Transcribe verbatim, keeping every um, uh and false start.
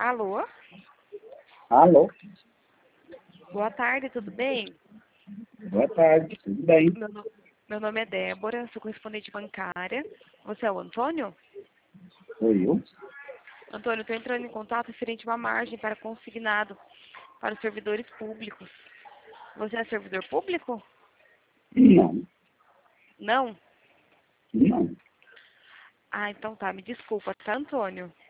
Alô? Alô? Boa tarde, tudo bem? Boa tarde, tudo bem? Meu, no- meu nome é Débora, sou correspondente bancária. Você é o Antônio? Sou eu? Antônio, estou entrando em contato referente a uma margem para consignado para os servidores públicos. Você é servidor público? Não, Não? não. Ah, então tá, me desculpa, tá, Antônio?